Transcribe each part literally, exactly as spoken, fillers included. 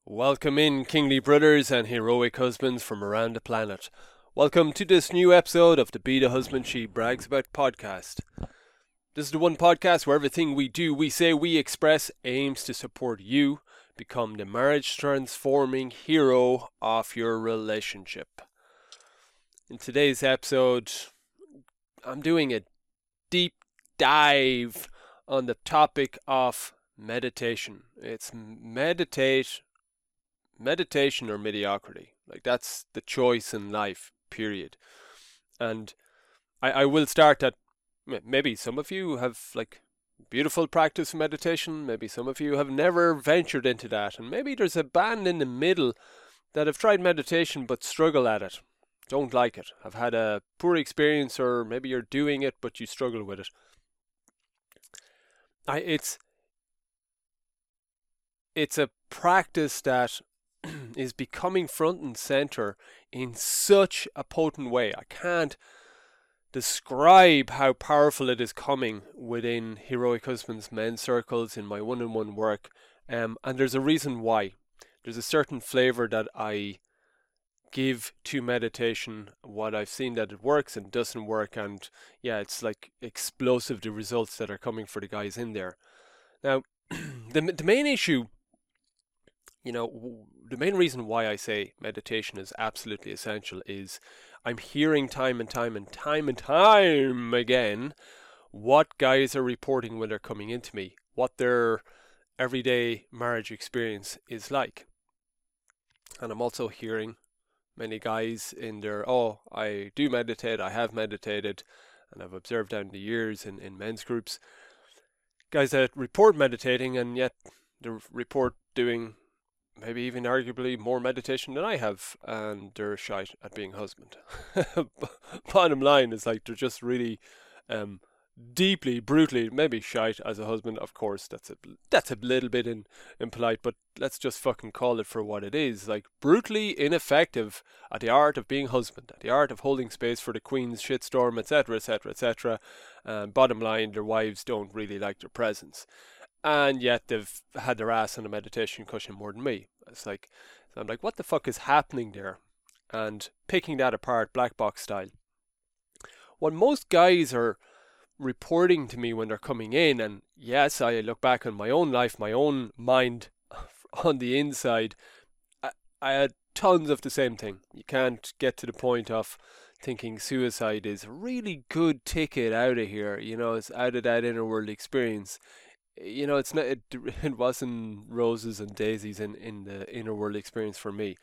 Welcome in, kingly brothers and heroic husbands from around the planet. Welcome to this new episode of the Be the Husband She Brags About podcast. This is the one podcast where everything we do, we say, we express aims to support you become the marriage transforming hero of your relationship. In today's episode, I'm doing a deep dive on the topic of meditation. It's meditate meditation or mediocrity. Like, that's the choice in life, period. And I, I will start that maybe some of you have like beautiful practice of meditation, maybe some of you have never ventured into that, and maybe there's a band in the middle that have tried meditation but struggle at it, don't like it, have had a poor experience, or maybe you're doing it but you struggle with it. I it's it's a practice that is becoming front and center in such a potent way. I can't describe how powerful it is coming within Heroic Husbands men's circles, in my one-on-one work, um, and there's a reason why. There's a certain flavor that I give to meditation, what I've seen that it works and doesn't work, and yeah, it's like explosive, the results that are coming for the guys in there. Now, the the main issue, you know, the main reason why I say meditation is absolutely essential is I'm hearing time and time and time and time again what guys are reporting when they're coming into me, what their everyday marriage experience is like. And I'm also hearing many guys in their, oh, I do meditate, I have meditated, and I've observed down the years in, in men's groups, guys that report meditating and yet they report doing maybe even arguably more meditation than I have, and they're shite at being husband. Bottom line is, like, they're just really um, deeply, brutally, maybe shite as a husband. Of course, that's a that's a little bit in, impolite, but let's just fucking call it for what it is. Like, brutally ineffective at the art of being husband, at the art of holding space for the queen's shitstorm, et cetera, et cetera, et cetera. And bottom line, their wives don't really like their presence. And yet they've had their ass on a meditation cushion more than me. It's like, so I'm like, what the fuck is happening there? And picking that apart, black box style. What most guys are reporting to me when they're coming in, and yes, I look back on my own life, my own mind on the inside, I, I had tons of the same thing. You can't get to the point of thinking suicide is a really good ticket out of here, you know, it's out of that inner world experience. You know, it's not. It, it wasn't roses and daisies in, in the inner world experience for me.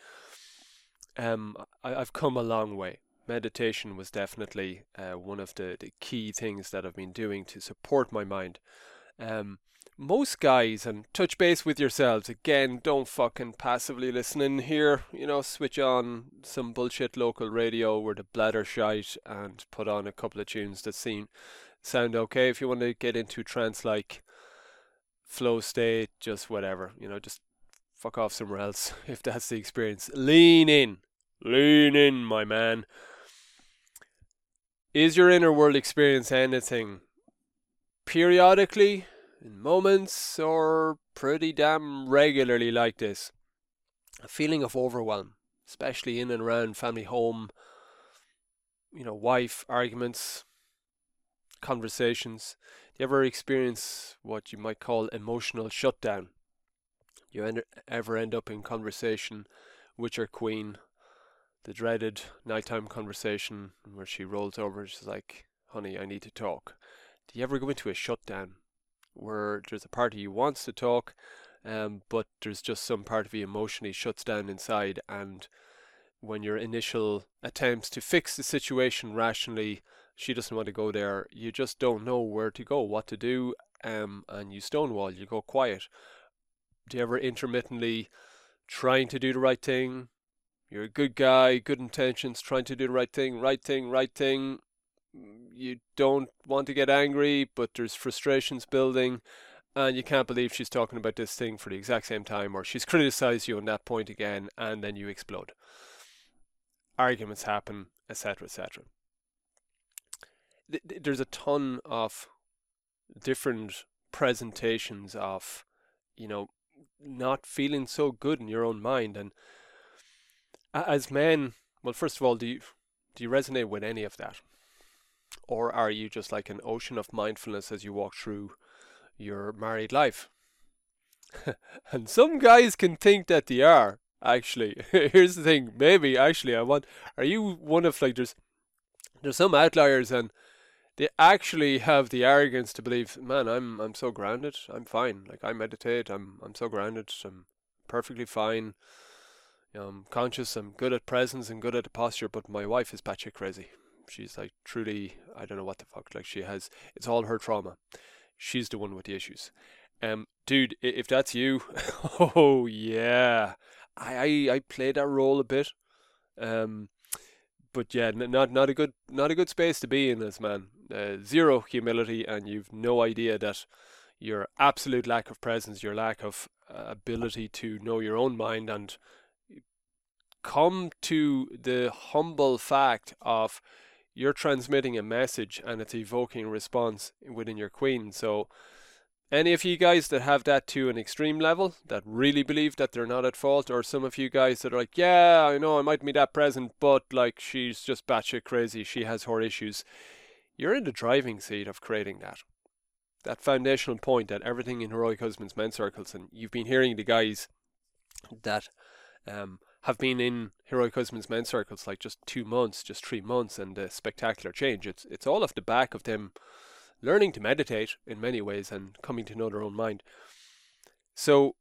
Um, I, I've come a long way. Meditation was definitely uh, one of the, the key things that I've been doing to support my mind. Um, most guys, and touch base with yourselves again. Don't fucking passively listen in here. You know, switch on some bullshit local radio where the blather shite and put on a couple of tunes that seem sound okay. If you want to get into trance like flow state, just whatever, you know, just fuck off somewhere else if that's the experience. Lean in, lean in, my man. Is your inner world experience anything periodically, in moments, or pretty damn regularly like this? A feeling of overwhelm, especially in and around family, home, you know, wife, arguments, conversations. Do you ever experience what you might call emotional shutdown? You end, ever end up in conversation with your queen, the dreaded nighttime conversation where she rolls over and she's like, honey, I need to talk. Do you ever go into a shutdown where there's a part of you wants to talk, um, but there's just some part of you emotionally shuts down inside, and when your initial attempts to fix the situation rationally, she doesn't want to go there, you just don't know where to go, what to do, um, and you stonewall, you go quiet. Do you ever intermittently trying to do the right thing? You're a good guy, good intentions, trying to do the right thing, right thing, right thing. You don't want to get angry, but there's frustrations building, and you can't believe she's talking about this thing for the exact same time, or she's criticized you on that point again, and then you explode. Arguments happen, et cetera, et cetera. There's a ton of different presentations of, you know, not feeling so good in your own mind. And as men, well, first of all, do you do you resonate with any of that, or are you just like an ocean of mindfulness as you walk through your married life? And some guys can think that they are. Actually, here's the thing. Maybe actually, I want. Are you one of like there's there's some outliers and they actually have the arrogance to believe, man, I'm I'm so grounded, I'm fine. Like I meditate, I'm I'm so grounded, I'm perfectly fine. You know, I'm conscious, I'm good at presence and good at the posture, but my wife is batshit crazy. She's like truly, I don't know what the fuck. Like she has, it's all her trauma. She's the one with the issues. Um, dude, if that's you, oh yeah, I I, I play that role a bit. Um, but yeah, not not a good not a good space to be in as man. Uh, zero humility, and you've no idea that your absolute lack of presence, your lack of uh, ability to know your own mind, and come to the humble fact of you're transmitting a message and it's evoking a response within your queen. So any of you guys that have that to an extreme level, that really believe that they're not at fault, or some of you guys that are like, yeah, I know I might be that present, but like she's just batshit crazy, she has her issues. You're in the driving seat of creating that. That foundational point that everything in Heroic Husbands men's circles, and you've been hearing the guys that um, have been in Heroic Husbands men's circles like just two months, just three months, and a spectacular change. It's it's all off the back of them learning to meditate in many ways and coming to know their own mind. So,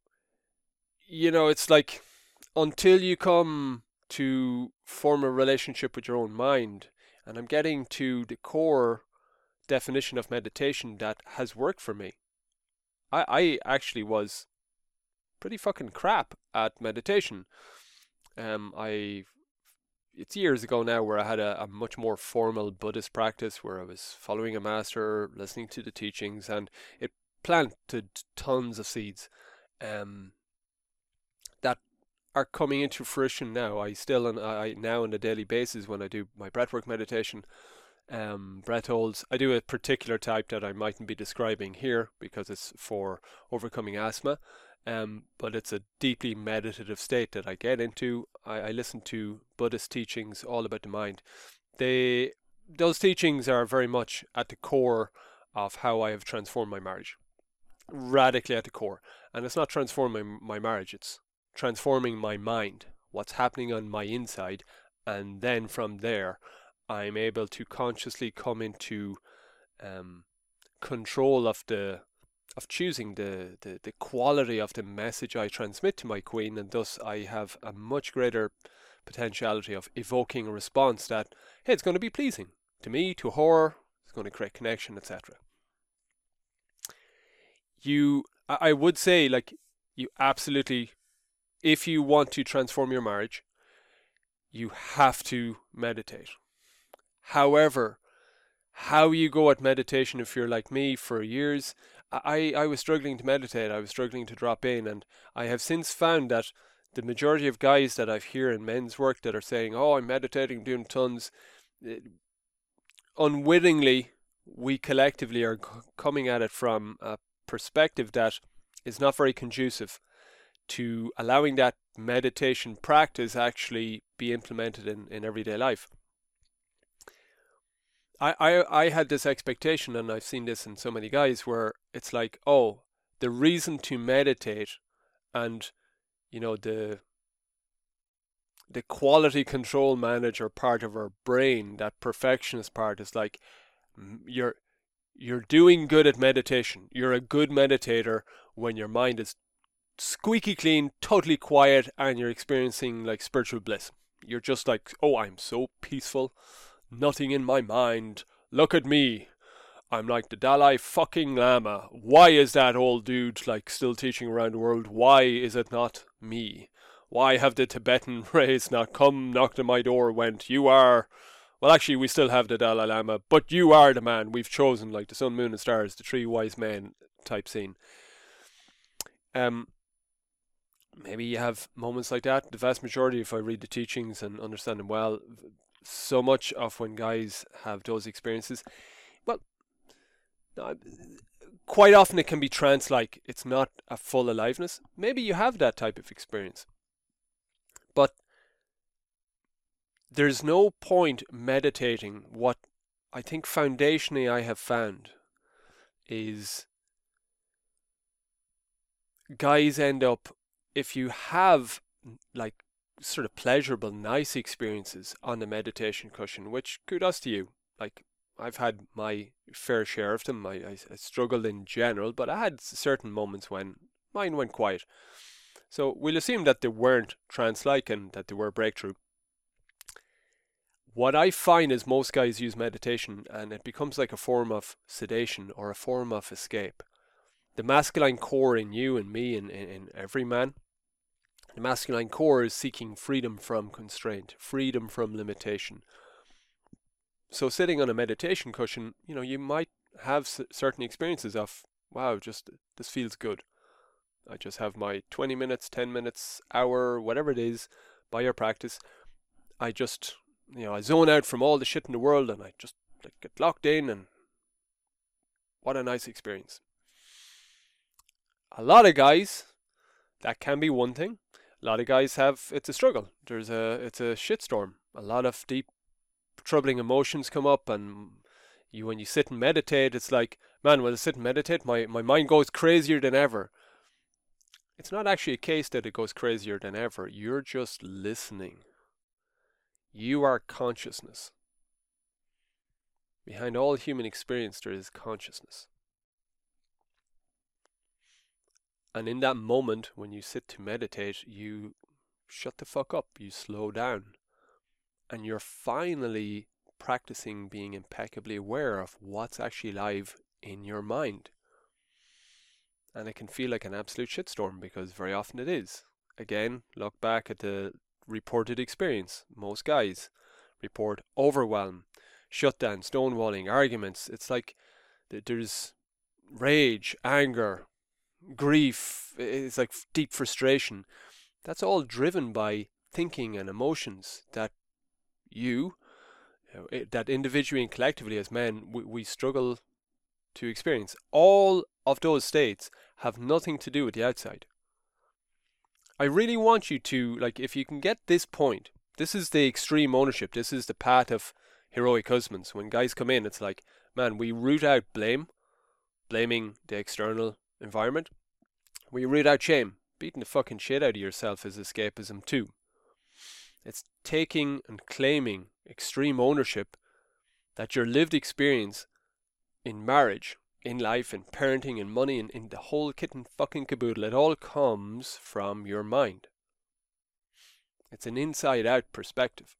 you know, it's like until you come to form a relationship with your own mind, and I'm getting to the core definition of meditation that has worked for me. I, I actually was pretty fucking crap at meditation. Um, I it's years ago now where I had a, a much more formal Buddhist practice where I was following a master, listening to the teachings, and it planted tons of seeds um, that are coming into fruition now. I still, on I now on a daily basis when I do my breathwork meditation, um, breath holds. I do a particular type that I mightn't be describing here because it's for overcoming asthma. Um, but it's a deeply meditative state that I get into. I, I listen to Buddhist teachings all about the mind. They, those teachings are very much at the core of how I have transformed my marriage. Radically at the core. And it's not transforming my marriage, it's transforming my mind, what's happening on my inside. And then from there, I'm able to consciously come into um, control of the of choosing the, the, the quality of the message I transmit to my queen, and thus I have a much greater potentiality of evoking a response that, hey, it's going to be pleasing to me, to her, it's going to create connection, et cetera. You, I would say, like, you absolutely, if you want to transform your marriage, you have to meditate. However, how you go at meditation, if you're like me for years, I, I was struggling to meditate, I was struggling to drop in, and I have since found that the majority of guys that I've heard in men's work that are saying, oh, I'm meditating, doing tons, unwittingly, we collectively are c- coming at it from a perspective that is not very conducive to allowing that meditation practice actually be implemented in, in everyday life. I, I, I had this expectation, and I've seen this in so many guys, where it's like, oh, the reason to meditate and, you know, the the quality control manager part of our brain, that perfectionist part, is like, you're you're doing good at meditation. You're a good meditator when your mind is squeaky clean, totally quiet, and you're experiencing like spiritual bliss. You're just like, oh, I'm so peaceful. Nothing in my mind. Look at me. I'm like the Dalai fucking Lama. Why is that old dude like still teaching around the world? Why is it not me? Why have the Tibetan race not come, knocked on my door, went, you are... Well, actually, we still have the Dalai Lama, but you are the man. We've chosen, like the sun, moon, and stars, the three wise men type scene. Um, maybe you have moments like that. The vast majority, if I read the teachings and understand them well, so much of when guys have those experiences, well, quite often it can be trance-like. It's not a full aliveness. Maybe you have that type of experience. But there's no point meditating. What I think foundationally I have found is guys end up, if you have like sort of pleasurable, nice experiences on the meditation cushion, which kudos to you. Like, I've had my fair share of them. I, I, I struggled in general, but I had certain moments when mine went quiet. So we'll assume that they weren't trance-like and that they were breakthrough. What I find is most guys use meditation and it becomes like a form of sedation or a form of escape. The masculine core in you and me and in, in every man, the masculine core is seeking freedom from constraint, freedom from limitation. So sitting on a meditation cushion, you know, you might have c- certain experiences of, wow, just this feels good. I just have my twenty minutes, ten minutes, hour, whatever it is, by your practice. I just, you know, I zone out from all the shit in the world and I just like, get locked in, and what a nice experience. A lot of guys, that can be one thing. A lot of guys have, it's a struggle. There's a, it's a shitstorm. A lot of deep, troubling emotions come up, and you, when you sit and meditate, it's like, man, when I sit and meditate, my, my mind goes crazier than ever. It's not actually a case that it goes crazier than ever. You're just listening. You are consciousness. Behind all human experience, there is consciousness. And in that moment, when you sit to meditate, you shut the fuck up, you slow down. And you're finally practicing being impeccably aware of what's actually live in your mind. And it can feel like an absolute shitstorm, because very often it is. Again, look back at the reported experience. Most guys report overwhelm, shutdown, stonewalling, arguments. It's like there's rage, anger, grief. It's like deep frustration. That's all driven by thinking and emotions that you, you know, that individually and collectively as men, we, we struggle to experience. All of those states have nothing to do with the outside. I really want you to, like, if you can get this point, this is the extreme ownership, this is the path of heroic husbands. When guys come in, it's like, man, we root out blame, blaming the external environment. We root out shame. Beating the fucking shit out of yourself is escapism too. It's taking and claiming extreme ownership that your lived experience in marriage, in life, in parenting, in money, in, in the whole kit and fucking caboodle, it all comes from your mind. It's an inside-out perspective.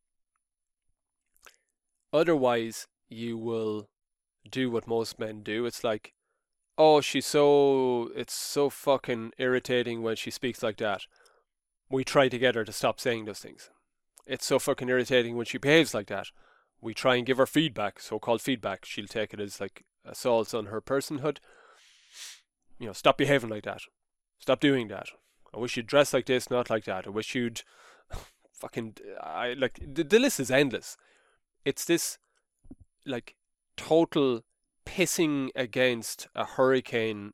Otherwise, you will do what most men do. It's like, oh, she's so, it's so fucking irritating when she speaks like that. We try to get her to stop saying those things. It's so fucking irritating when she behaves like that. We try and give her feedback, so-called feedback. She'll take it as like assaults on her personhood. You know, stop behaving like that. Stop doing that. I wish you'd dress like this, not like that. I wish you'd fucking, I like, the, the list is endless. It's this, like, total pissing against a hurricane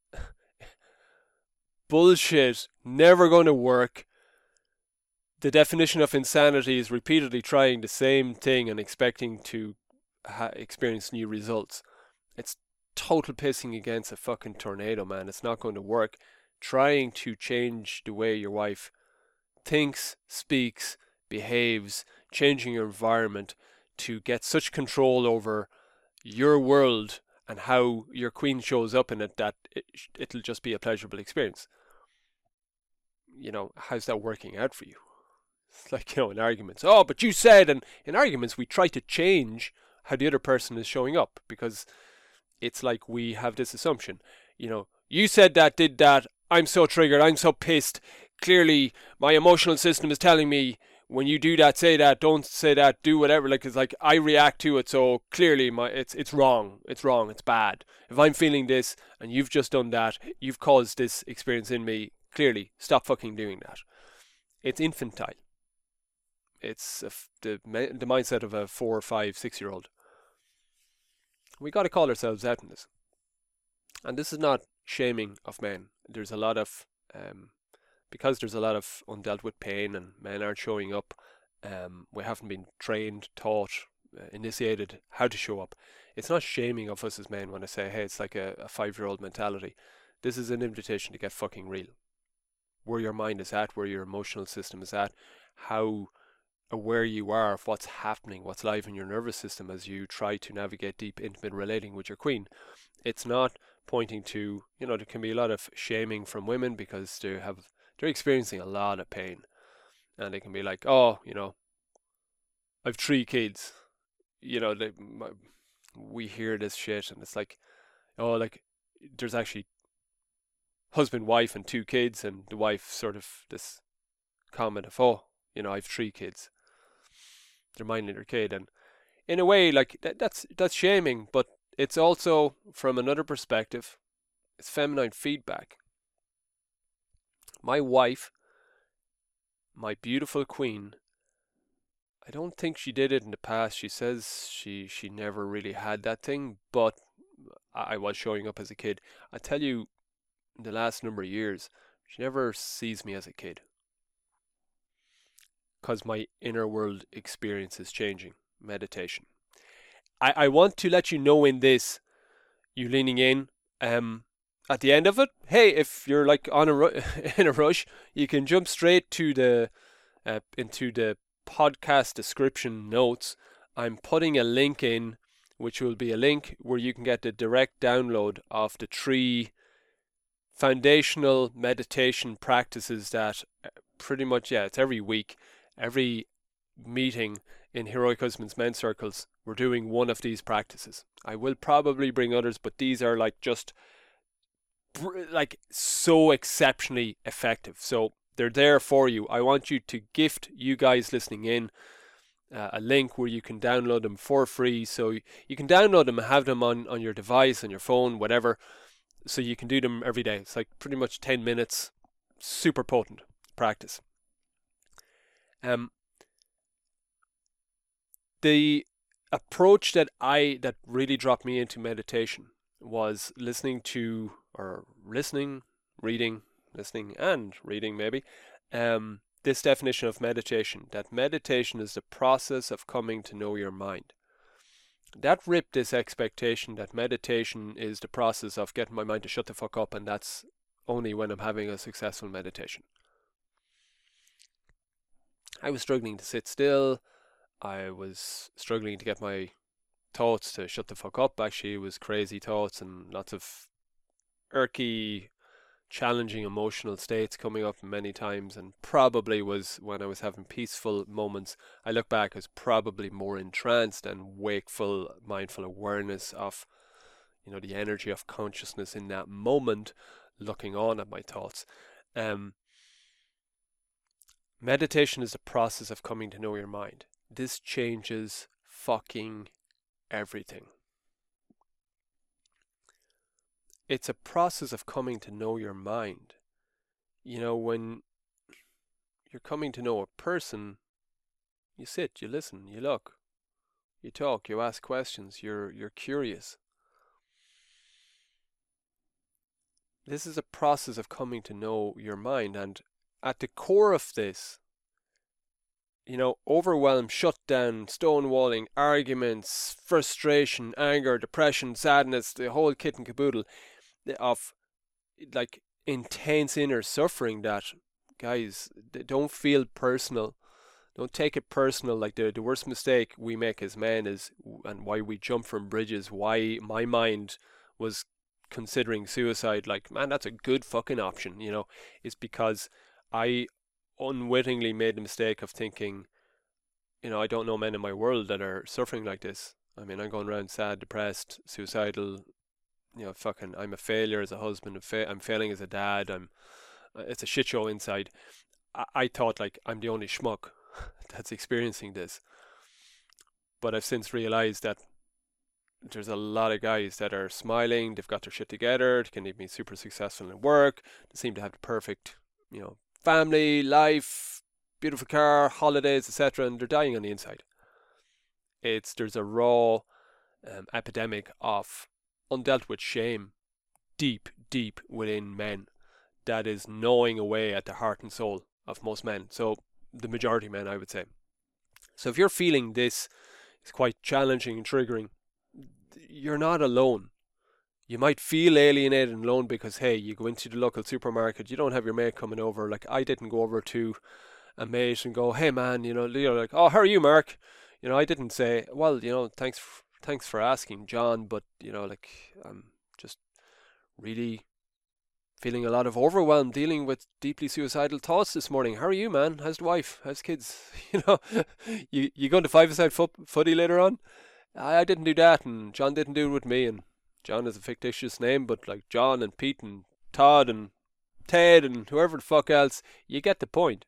bullshit, never going to work. The definition of insanity is repeatedly trying the same thing and expecting to ha- experience new results. It's total pissing against a fucking tornado, man. It's not going to work. Trying to change the way your wife thinks, speaks, behaves, changing your environment to get such control over your world and how your queen shows up in it that it, it'll just be a pleasurable experience. You know, how's that working out for you? It's like, you know, in arguments, oh, but you said, and in arguments we try to change how the other person is showing up, because it's like we have this assumption, you know, you said that, did that, I'm so triggered, I'm so pissed, clearly my emotional system is telling me, when you do that, say that, don't say that, do whatever, like, it's like, I react to it, so clearly my it's it's wrong, it's wrong, it's bad. If I'm feeling this, and you've just done that, you've caused this experience in me, clearly, stop fucking doing that. It's infantile. It's a, the the mindset of a four, five, six year old. We got to call ourselves out in this. And this is not shaming of men. There's a lot of, um, because there's a lot of undealt with pain and men aren't showing up, um, we haven't been trained, taught, uh, initiated how to show up. It's not shaming of us as men when I say, hey, it's like a, a five-year-old mentality. This is an invitation to get fucking real. Where your mind is at, where your emotional system is at, how aware you are of what's happening, what's live in your nervous system as you try to navigate deep, intimate relating with your queen. It's not pointing to, you know, there can be a lot of shaming from women because they have, they're experiencing a lot of pain. And they can be like, oh, you know, I've three kids. You know, they, my, we hear this shit and it's like, oh, like, there's actually husband, wife, and two kids, and the wife sort of this comment of, oh, you know, I've three kids. They're minding their kid, and in a way, like that, that's that's shaming, but it's also from another perspective, it's feminine feedback. My wife, my beautiful queen, I don't think she did it in the past. She says she she never really had that thing, but I was showing up as a kid. I tell you, in the last number of years, she never sees me as a kid. Because my inner world experience is changing. Meditation. I, I want to let you know in this, you leaning in, um, at the end of it, hey, if you're like on a ru- in a rush, you can jump straight to the uh, into the podcast description notes. I'm putting a link in, which will be a link where you can get the direct download of the three foundational meditation practices that pretty much, yeah, it's every week, every meeting in Heroic Husbands men's circles, we're doing one of these practices. I will probably bring others, but these are like just like so exceptionally effective. So they're there for you. I want you to gift you guys listening in uh, a link where you can download them for free. So you can download them and have them on, on your device, on your phone, whatever. So you can do them every day. It's like pretty much ten minutes, super potent practice. Um, the approach that I that really dropped me into meditation was listening to or listening, reading, listening and reading maybe. Um, this definition of meditation, that meditation is the process of coming to know your mind. That ripped this expectation that meditation is the process of getting my mind to shut the fuck up, and that's only when I'm having a successful meditation. I was struggling to sit still. I was struggling to get my thoughts to shut the fuck up. Actually, it was crazy thoughts and lots of irky, challenging emotional states coming up many times, and probably was when I was having peaceful moments. I look back as probably more entranced and wakeful, mindful awareness of, you know, the energy of consciousness in that moment, looking on at my thoughts. Um, meditation is the process of coming to know your mind. This changes fucking everything. It's a process of coming to know your mind. You know, when you're coming to know a person, you sit, you listen, you look, you talk, you ask questions, you're you're curious. This is a process of coming to know your mind, and at the core of this, you know, overwhelm, shutdown, stonewalling, arguments, frustration, anger, depression, sadness, the whole kit and caboodle of like intense inner suffering that, guys, don't feel personal. Don't take it personal. Like the, the worst mistake we make as men is, and why we jump from bridges, why my mind was considering suicide, like, man, that's a good fucking option, you know, is because I unwittingly made the mistake of thinking, you know, I don't know men in my world that are suffering like this. I mean, I'm going around sad, depressed, suicidal, you know, fucking, I'm a failure as a husband, I'm, fa- I'm failing as a dad, I'm, uh, it's a shit show inside. I, I thought, like, I'm the only schmuck that's experiencing this. But I've since realized that there's a lot of guys that are smiling, they've got their shit together, they can be super successful in work, they seem to have the perfect, you know, family, life, beautiful car, holidays, et cetera, and they're dying on the inside. It's, there's a raw um, epidemic of undealt with shame deep, deep within men that is gnawing away at the heart and soul of most men. So the majority of men, I would say. So if you're feeling this is quite challenging and triggering, you're not alone. You might feel alienated and alone because, hey, you go into the local supermarket, you don't have your mate coming over. Like, I didn't go over to a mate and go, hey man, you know, you know, like, oh, how are you, Mark? You know, I didn't say, well, you know, thanks, f- thanks for asking, John, but, you know, like, I'm just really feeling a lot of overwhelm dealing with deeply suicidal thoughts this morning. How are you, man? How's the wife? How's the kids? You know, you you going to five-a-side foot, footy later on? I, I didn't do that, and John didn't do it with me, and John is a fictitious name, but like John and Pete and Todd and Ted and whoever the fuck else, you get the point.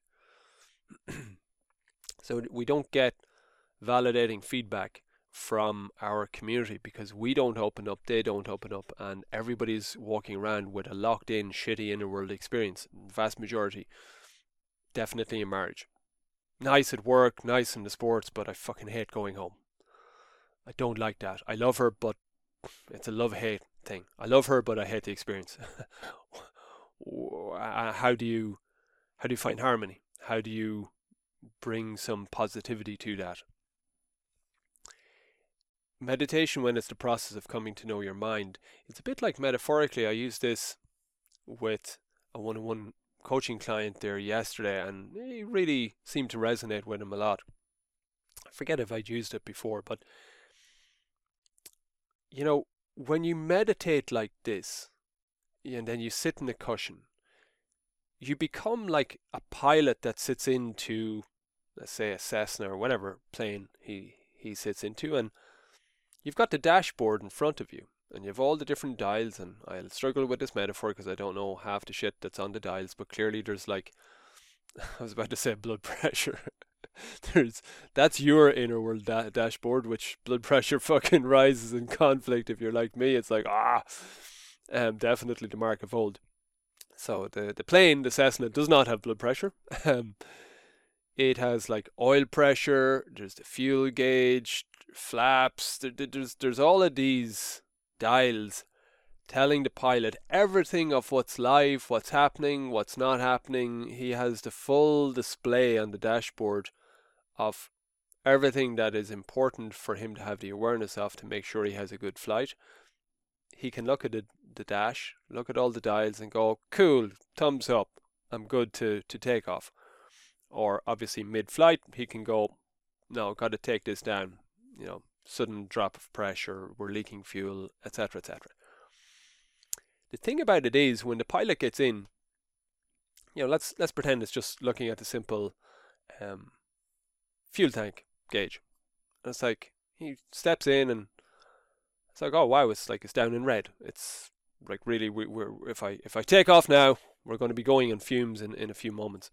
So we don't get validating feedback from our community because we don't open up, they don't open up, and everybody's walking around with a locked in, shitty inner world experience. Vast majority, definitely in marriage. Nice at work, nice in the sports, but I fucking hate going home. I don't like that. I love her, but it's a love-hate thing. I love her, but I hate the experience. How do you, how do you find harmony? How do you bring some positivity to that? Meditation, when it's the process of coming to know your mind, it's a bit like metaphorically. I used this with a one-on-one coaching client there yesterday, and it really seemed to resonate with him a lot. I forget if I'd used it before, but you know, when you meditate like this, and then you sit in the cushion, you become like a pilot that sits into, let's say, a Cessna or whatever plane he, he sits into, and you've got the dashboard in front of you, and you have all the different dials, and I'll struggle with this metaphor because I don't know half the shit that's on the dials, but clearly there's like, I was about to say blood pressure. There's that's your inner world da- dashboard, which blood pressure fucking rises in conflict. If you're like me, it's like, ah, um, definitely the mark of old. So the, the plane, the Cessna, does not have blood pressure. Um, it has like oil pressure, there's the fuel gauge, flaps, there, there's, there's all of these dials telling the pilot everything of what's live, what's happening, what's not happening. He has the full display on the dashboard of everything that is important for him to have the awareness of to make sure he has a good flight. He can look at the, the dash, look at all the dials and go, cool, thumbs up, I'm good to, to take off. Or obviously mid-flight, he can go, no, got to take this down, you know, sudden drop of pressure, we're leaking fuel, et cetera, et cetera. The thing about it is, when the pilot gets in, you know, let's let's pretend it's just looking at the simple um, fuel tank gauge. And it's like he steps in, and it's like, oh wow, it's like it's down in red. It's like really, we, we're if I if I take off now, we're going to be going on fumes in, in a few moments.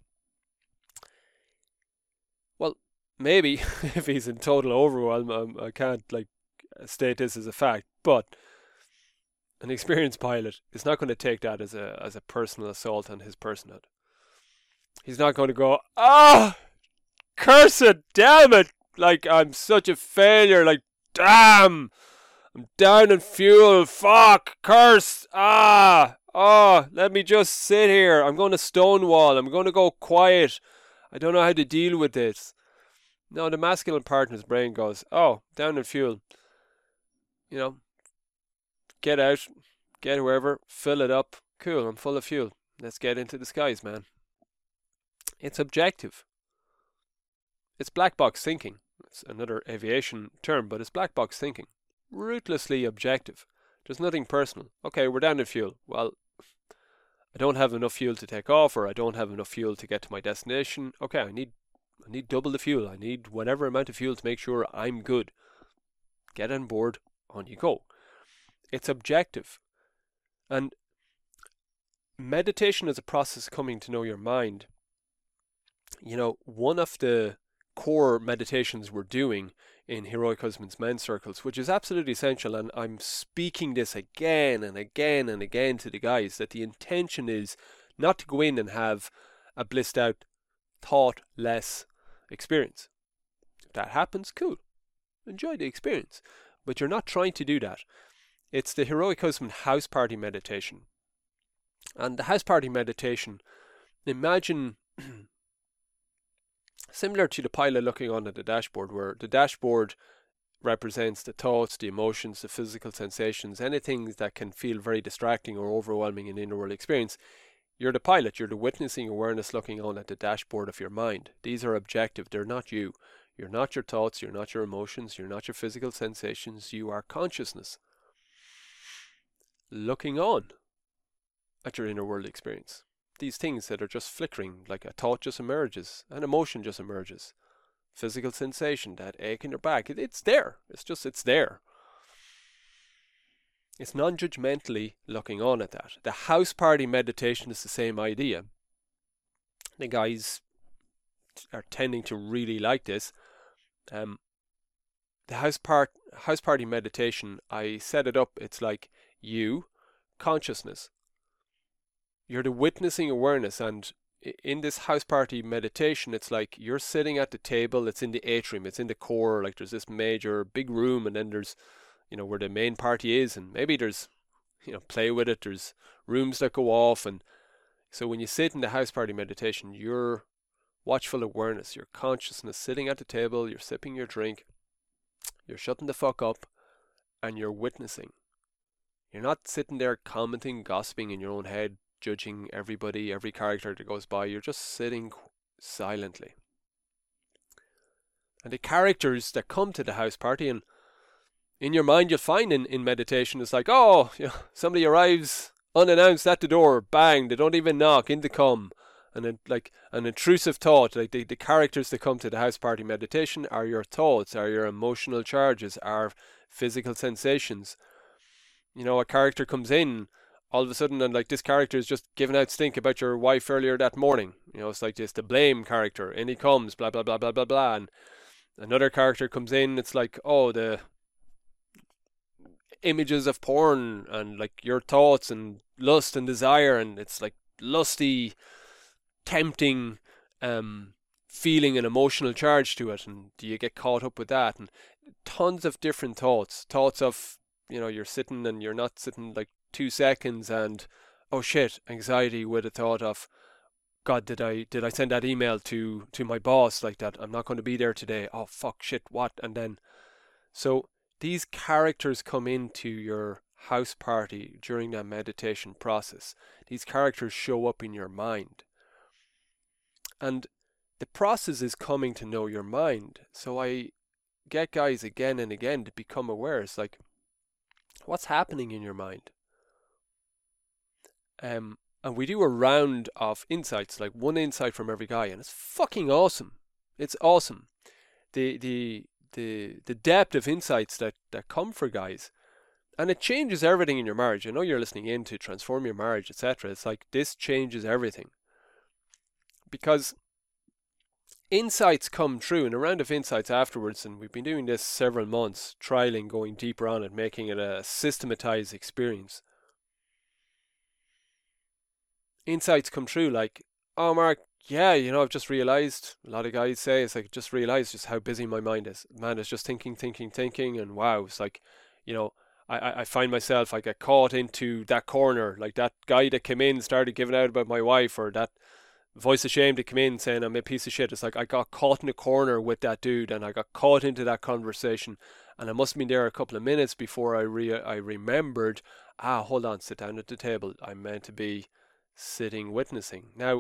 Well, maybe if he's in total overwhelm, um, I can't like state this as a fact, but an experienced pilot is not going to take that as a as a personal assault on his personhood. He's not going to go, ah, curse it, damn it, like I'm such a failure, like damn, I'm down in fuel, fuck, curse, ah, oh, let me just sit here, I'm going to stonewall, I'm going to go quiet, I don't know how to deal with this. No, the masculine part in his brain goes, oh, down in fuel, you know, get out, get wherever, fill it up. Cool, I'm full of fuel. Let's get into the skies, man. It's objective. It's black box thinking. It's another aviation term, but it's black box thinking. Ruthlessly objective. There's nothing personal. Okay, we're down in fuel. Well, I don't have enough fuel to take off, or I don't have enough fuel to get to my destination. Okay, I need I need double the fuel. I need whatever amount of fuel to make sure I'm good. Get on board, on you go. It's objective. And meditation is a process of coming to know your mind. You know, one of the core meditations we're doing in Heroic Husbands Men's Circles, which is absolutely essential, and I'm speaking this again and again and again to the guys, that the intention is not to go in and have a blissed out, thoughtless experience. If that happens, cool. Enjoy the experience. But you're not trying to do that. It's the Heroic Husband House Party Meditation. And the House Party Meditation, imagine similar to the pilot looking on at the dashboard, where the dashboard represents the thoughts, the emotions, the physical sensations, anything that can feel very distracting or overwhelming in inner world experience. You're the pilot, you're the witnessing awareness looking on at the dashboard of your mind. These are objective, they're not you. You're not your thoughts, you're not your emotions, you're not your physical sensations, you are consciousness. Looking on at your inner world experience. These things that are just flickering, like a thought just emerges, an emotion just emerges. Physical sensation, that ache in your back, it, it's there. It's just, it's there. It's non-judgmentally looking on at that. The house party meditation is the same idea. The guys are tending to really like this. Um, the house part house party meditation, I set it up. It's like you, consciousness. You're the witnessing awareness, and in this house party meditation, it's like you're sitting at the table. It's in the atrium. It's in the core. Like there's this major big room, and then there's, you know, where the main party is, and maybe there's, you know, play with it. There's rooms that go off, and so when you sit in the house party meditation, you're watchful awareness, your consciousness sitting at the table, you're sipping your drink, you're shutting the fuck up, and you're witnessing. You're not sitting there commenting, gossiping in your own head, judging everybody, every character that goes by. You're just sitting silently. And the characters that come to the house party, and in your mind you'll find in, in meditation, it's like, oh, you know, somebody arrives unannounced at the door, bang, they don't even knock, in they come. And then, like an intrusive thought, like the, the characters that come to the house party meditation are your thoughts, are your emotional charges, are physical sensations. You know, a character comes in all of a sudden, and like this character is just giving out stink about your wife earlier that morning. You know, it's like this, the blame character. In he comes, blah, blah, blah, blah, blah, blah. And another character comes in, it's like, oh, the images of porn and like your thoughts and lust and desire, and it's like lusty, tempting um, feeling and emotional charge to it, and do you get caught up with that? And tons of different thoughts. Thoughts of, you know, you're sitting and you're not sitting like two seconds and, oh shit, anxiety with a thought of, God, did I did I send that email to, to my boss like that? I'm not going to be there today. Oh fuck, shit, what? And then, so these characters come into your house party during that meditation process. These characters show up in your mind. And the process is coming to know your mind. So I get guys again and again to become aware. It's like, what's happening in your mind? Um, and we do a round of insights, like one insight from every guy, and it's fucking awesome. It's awesome. The the the the depth of insights that, that come for guys. And it changes everything in your marriage. I know you're listening in to transform your marriage, et cetera. It's like this changes everything. Because insights come true, and a round of insights afterwards, and we've been doing this several months, trialing, going deeper on it, making it a systematized experience. Insights come true like, oh Mark, yeah, you know, I've just realized, a lot of guys say, it's like, just realized just how busy my mind is. Man is just thinking, thinking, thinking, and wow, it's like, you know, I, I find myself, I get caught into that corner, like that guy that came in, started giving out about my wife, or that voice of shame that came in saying I'm a piece of shit. It's like I got caught in a corner with that dude, and I got caught into that conversation, and I must have been there a couple of minutes before I re I remembered, ah, hold on, sit down at the table. I'm meant to be sitting witnessing. Now,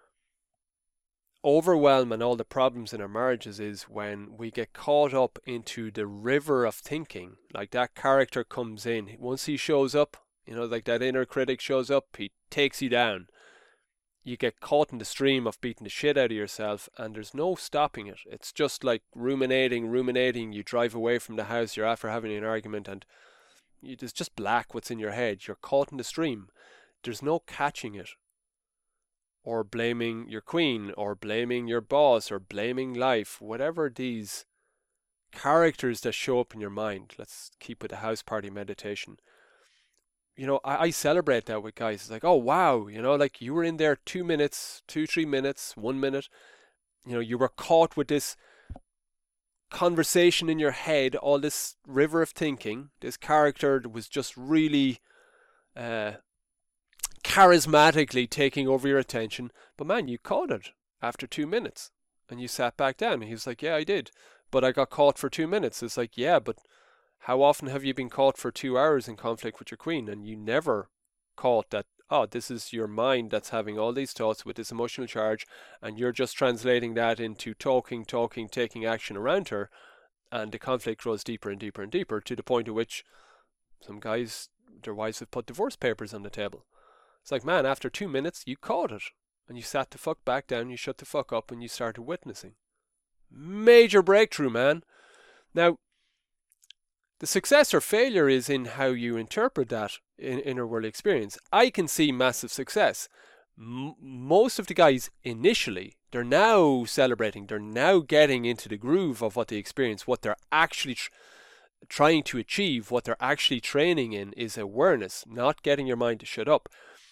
overwhelm and all the problems in our marriages is when we get caught up into the river of thinking. Like that character comes in, once he shows up, you know, like that inner critic shows up, he takes you down. You get caught in the stream of beating the shit out of yourself, and there's no stopping it. It's just like ruminating, ruminating. You drive away from the house, you're after having an argument, and you, it's just black what's in your head. You're caught in the stream. There's no catching it. Or blaming your queen, or blaming your boss, or blaming life. Whatever these characters that show up in your mind. Let's keep with the house party meditation. You know, I, I celebrate that with guys. It's like, oh wow, you know, like you were in there two minutes, two, three minutes, one minute. You know, you were caught with this conversation in your head, all this river of thinking, this character was just really uh, charismatically taking over your attention. But man, you caught it after two minutes and you sat back down. And he was like, yeah, I did. But I got caught for two minutes. It's like, yeah, but how often have you been caught for two hours in conflict with your queen and you never caught that, oh, this is your mind that's having all these thoughts with this emotional charge and you're just translating that into talking, talking, taking action around her, and the conflict grows deeper and deeper and deeper to the point at which some guys, their wives have put divorce papers on the table. It's like, man, after two minutes, you caught it and you sat the fuck back down, you shut the fuck up and you started witnessing. Major breakthrough, man. Now, the success or failure is in how you interpret that in inner world experience. I can see massive success. M- most of the guys initially, they're now celebrating, they're now getting into the groove of what they experience, what they're actually tr- trying to achieve, what they're actually training in is awareness, not getting your mind to shut up.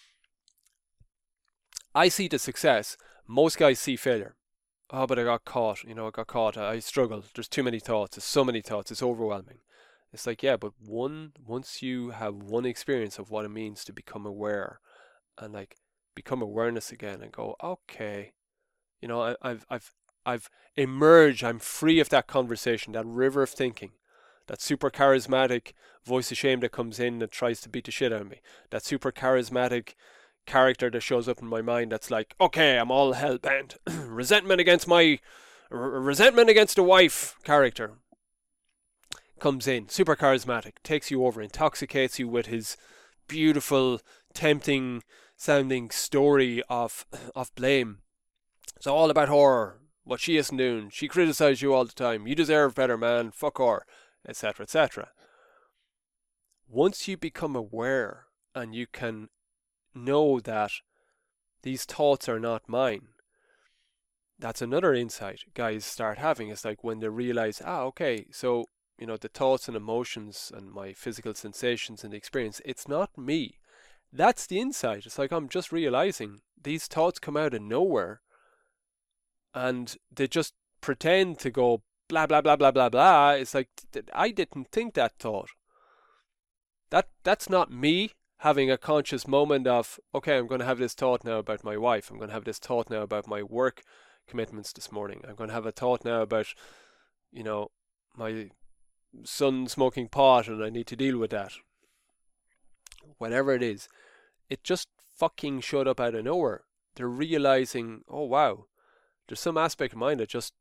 I see the success, most guys see failure. Oh, but I got caught, you know, I got caught, I struggled, there's too many thoughts, there's so many thoughts, it's overwhelming. It's like, yeah, but one once you have one experience of what it means to become aware and like become awareness again and go, okay, you know, I, I've I've I've emerged, I'm free of that conversation, that river of thinking, that super charismatic voice of shame that comes in that tries to beat the shit out of me, that super charismatic character that shows up in my mind that's like, okay, I'm all hell bent, resentment against my r- resentment against the wife character comes in, super charismatic, takes you over, intoxicates you with his beautiful, tempting sounding story of of blame. It's all about her, what she isn't doing. She criticizes you all the time. You deserve better, man. Fuck her, et cetera, et cetera. Once you become aware and you can know that these thoughts are not mine, that's another insight guys start having. It's like when they realize, ah, okay, so you know, the thoughts and emotions and my physical sensations and the experience, it's not me. That's the insight. It's like I'm just realizing these thoughts come out of nowhere and they just pretend to go blah, blah, blah, blah, blah, blah. It's like, I didn't think that thought. That That's not me having a conscious moment of, okay, I'm going to have this thought now about my wife. I'm going to have this thought now about my work commitments this morning. I'm going to have a thought now about, you know, my son smoking pot and I need to deal with that. Whatever it is, it just fucking showed up out of nowhere. They're realizing, oh wow, there's some aspect of mine that just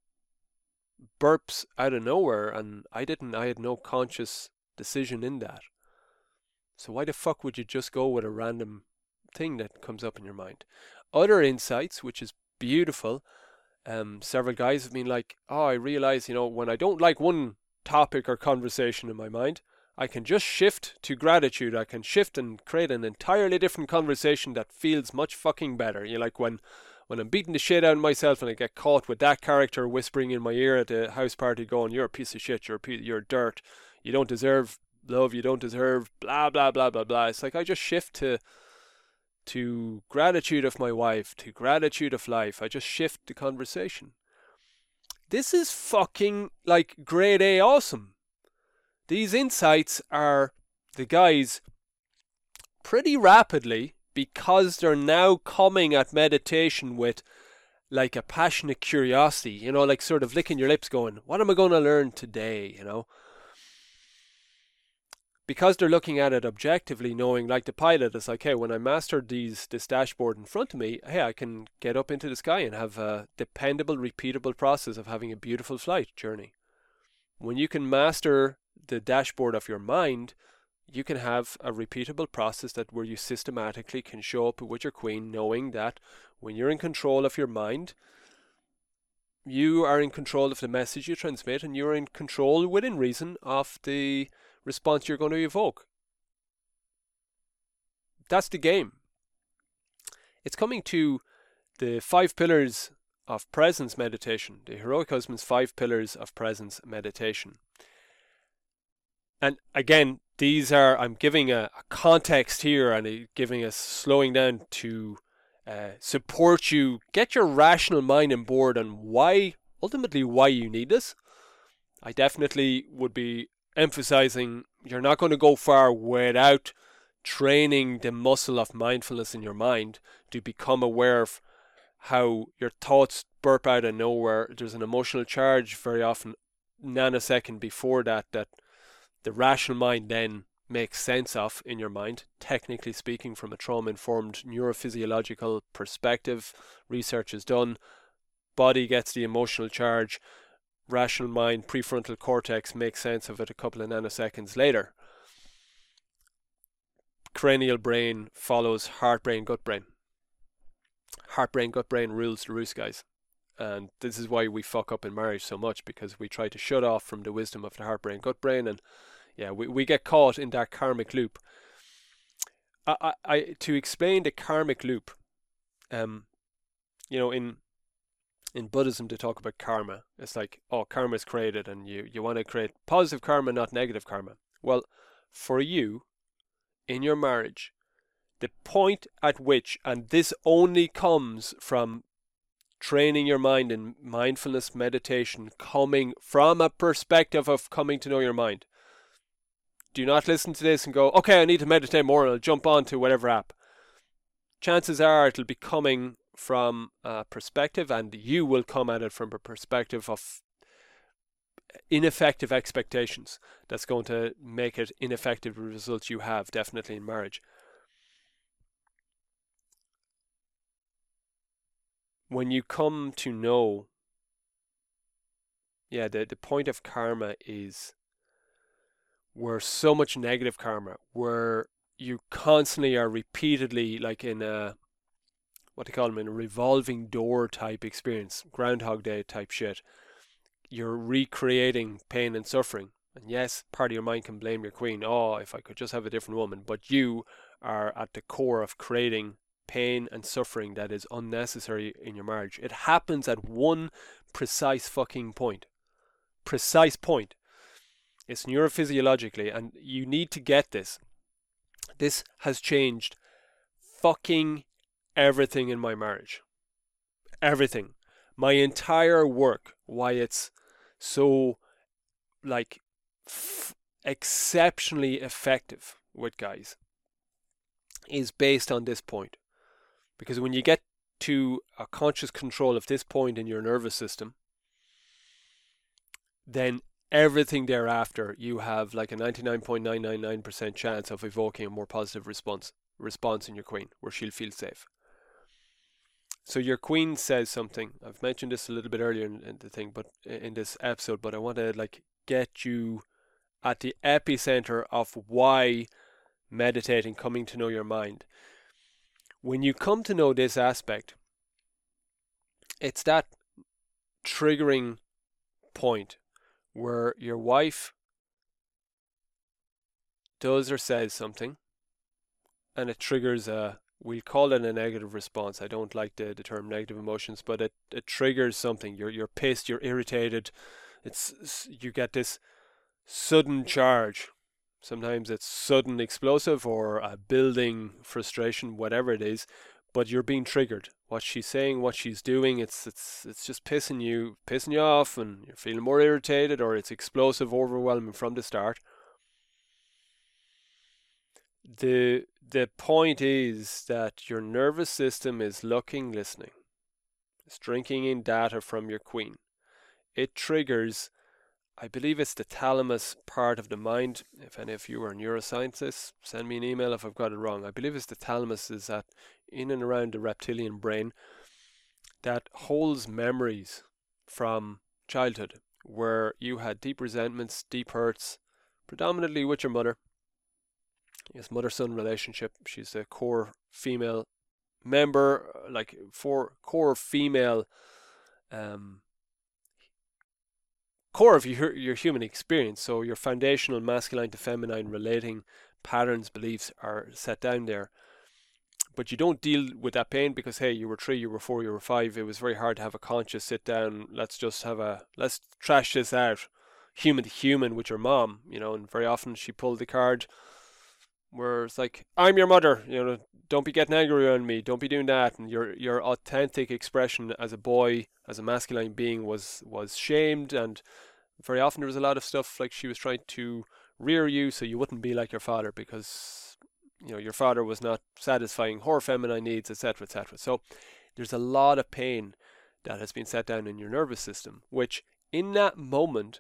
burps out of nowhere and I didn't, I had no conscious decision in that. So why the fuck would you just go with a random thing that comes up in your mind? Other insights, which is beautiful, um, several guys have been like, oh, I realize, you know, when I don't like one topic or conversation in my mind, I can just shift to gratitude. I can shift and create an entirely different conversation that feels much fucking better. You know, like when when I'm beating the shit out of myself and I get caught with that character whispering in my ear at the house party going, you're a piece of shit, you're a piece, you're dirt, you don't deserve love, you don't deserve blah blah blah blah blah. It's like I just shift to to gratitude of my wife, to gratitude of life. I just shift the conversation. This is fucking like grade A awesome. These insights are the guys pretty rapidly, because they're now coming at meditation with like a passionate curiosity, you know, like sort of licking your lips going, what am I going to learn today, you know? Because they're looking at it objectively, knowing like the pilot is like, hey, when I mastered these this dashboard in front of me, hey, I can get up into the sky and have a dependable, repeatable process of having a beautiful flight journey. When you can master the dashboard of your mind, you can have a repeatable process that where you systematically can show up with your queen, knowing that when you're in control of your mind, you are in control of the message you transmit, and you're in control within reason of the response you're going to evoke. That's the game. It's coming to the five pillars of presence meditation, the Heroic Husband's five pillars of presence meditation. And again, these are, I'm giving a, a context here and giving us slowing down to uh, support you, get your rational mind on board on why, ultimately why you need this. I definitely would be emphasizing you're not going to go far without training the muscle of mindfulness in your mind to become aware of how your thoughts burp out of nowhere. There's an emotional charge very often nanosecond before that that the rational mind then makes sense of in your mind, technically speaking, from a trauma-informed neurophysiological perspective. Research is done. Body gets the emotional charge. Rational mind, prefrontal cortex makes sense of it a couple of nanoseconds later. Cranial brain follows heart brain, gut brain. Heart brain, gut brain rules the roost, guys. And this is why we fuck up in marriage so much, because we try to shut off from the wisdom of the heart brain, gut brain, and yeah, we, we get caught in that karmic loop. I, I, I to explain the karmic loop, um, you know, in in Buddhism they talk about karma. It's like, oh, karma is created, and you, you want to create positive karma, not negative karma. Well, for you, in your marriage, the point at which, and this only comes from training your mind in mindfulness meditation, coming from a perspective of coming to know your mind. Do not listen to this and go, okay, I need to meditate more and I'll jump on to whatever app. Chances are it'll be coming from a perspective, and you will come at it from a perspective of ineffective expectations. That's going to make it ineffective results you have, definitely in marriage. When you come to know, yeah, the, the point of karma is where so much negative karma, where you constantly are repeatedly, like in a, what do you call them, in a revolving door type experience, Groundhog Day type shit. You're recreating pain and suffering. And yes, part of your mind can blame your queen. Oh, if I could just have a different woman. But you are at the core of creating pain and suffering that is unnecessary in your marriage. It happens at one precise fucking point. Precise point. It's neurophysiologically, and you need to get this. This has changed fucking everything in my marriage. Everything. My entire work, why it's so, like, f- exceptionally effective with guys, is based on this point. Because when you get to a conscious control of this point in your nervous system, then everything thereafter, you have like a ninety-nine point nine nine nine percent chance of evoking a more positive response response in your queen, where she'll feel safe. So your queen says something. I've mentioned this a little bit earlier in, in the thing, but in this episode, but I want to like get you at the epicenter of why meditating, coming to know your mind. When you come to know this aspect, it's that triggering point where your wife does or says something and it triggers a, we'll call it a negative response. I don't like the, the term negative emotions, but it, it triggers something. You're you're pissed, you're irritated. It's you get this sudden charge. Sometimes it's sudden explosive or a building frustration, whatever it is, but you're being triggered. What she's saying, what she's doing, it's it's it's just pissing you pissing you off, and you're feeling more irritated, or it's explosive, overwhelming from the start. The the point is that your nervous system is looking, listening. It's drinking in data from your queen. It triggers, I believe it's the thalamus part of the mind. If any of you are neuroscientists, send me an email if I've got it wrong. I believe it's the thalamus is at in and around the reptilian brain that holds memories from childhood, where you had deep resentments, deep hurts, predominantly with your mother. Yes, mother-son relationship. She's a core female member, like for core female um core of your your human experience. So your foundational masculine to feminine relating patterns, beliefs are set down there. But you don't deal with that pain because, hey, you were three, you were four, you were five. It was very hard to have a conscious sit down. Let's just have a, let's trash this out, human to human, with your mom, you know. And very often she pulled the card where it's like, I'm your mother, you know, don't be getting angry on me, don't be doing that. And your your authentic expression as a boy, as a masculine being was was shamed and Very often there was a lot of stuff like she was trying to rear you so you wouldn't be like your father because, you know, your father was not satisfying her feminine needs, et cetera, et cetera. So there's a lot of pain that has been set down in your nervous system, which in that moment,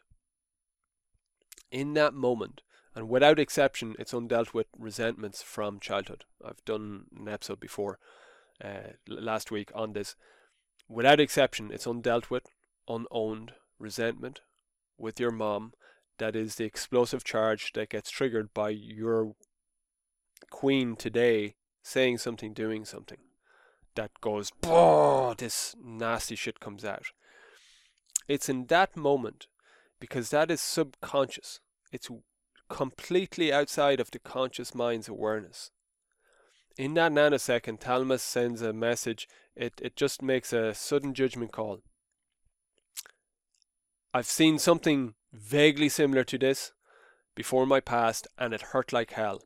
in that moment, and without exception, it's undealt with resentments from childhood. I've done an episode before uh, last week on this. Without exception, it's undealt with, unowned resentment with your mom that is the explosive charge that gets triggered by your queen today saying something, doing something that goes, oh, this nasty shit comes out. It's in that moment, because that is subconscious. It's completely outside of the conscious mind's awareness. In that nanosecond, thalamus sends a message. It, it just makes a sudden judgment call. I've seen something vaguely similar to this before in my past, and it hurt like hell.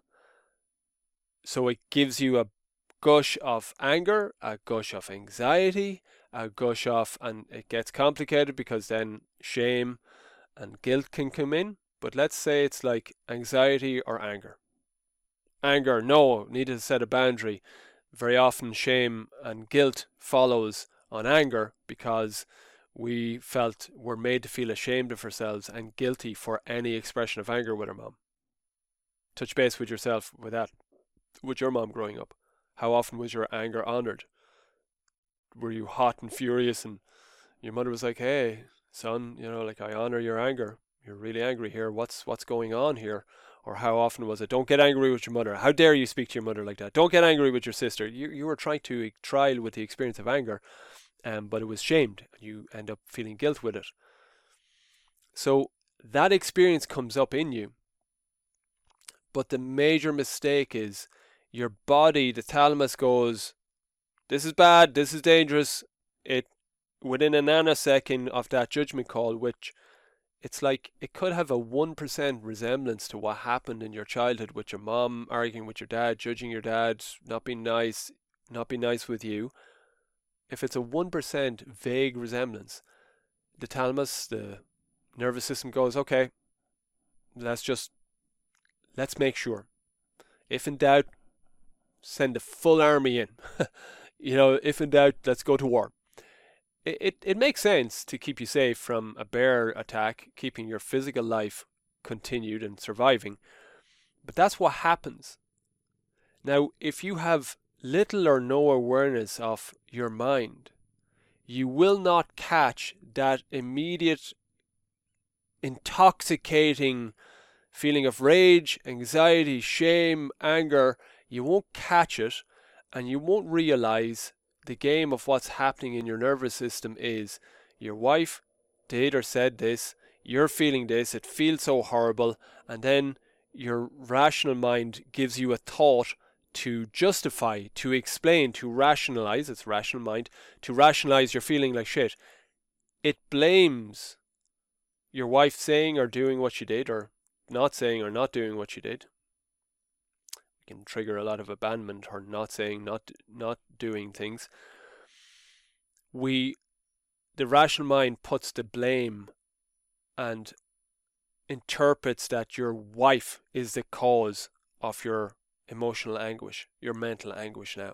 So it gives you a gush of anger, a gush of anxiety, a gush of, and it gets complicated because then shame and guilt can come in. But let's say it's like anxiety or anger. Anger, no, need to set a boundary. Very often shame and guilt follows on anger because we felt we're made to feel ashamed of ourselves and guilty for any expression of anger with our mom. Touch base with yourself with that. With your mom growing up. How often was your anger honored? Were you hot and furious and your mother was like, hey, son, you know, like I honor your anger. You're really angry here. What's what's going on here? Or how often was it, don't get angry with your mother. How dare you speak to your mother like that? Don't get angry with your sister. You you were trying to trial with the experience of anger, um, but it was shamed. You end up feeling guilt with it. So that experience comes up in you. But the major mistake is your body, the thalamus goes, this is bad, this is dangerous. It, within a nanosecond of that judgment call, which it's like it could have a one percent resemblance to what happened in your childhood with your mom arguing with your dad, judging your dad, not being nice, not being nice with you. If it's a one percent vague resemblance, the thalamus, the nervous system goes, okay, let's just, let's make sure. If in doubt, send the full army in. You know, if in doubt, let's go to war. It, it it makes sense to keep you safe from a bear attack, keeping your physical life continued and surviving. But that's what happens. Now, if you have little or no awareness of your mind, you will not catch that immediate intoxicating feeling of rage, anxiety, shame, anger. You won't catch it, and you won't realize the game of what's happening in your nervous system is your wife did or said this, you're feeling this, it feels so horrible, and then your rational mind gives you a thought to justify, to explain, to rationalize, it's rational mind, to rationalize your feeling like shit. It blames your wife saying or doing what she did, or not saying or not doing what she did. Can trigger a lot of abandonment or not saying, not not doing things. We, the rational mind puts the blame and interprets that your wife is the cause of your emotional anguish, your mental anguish now.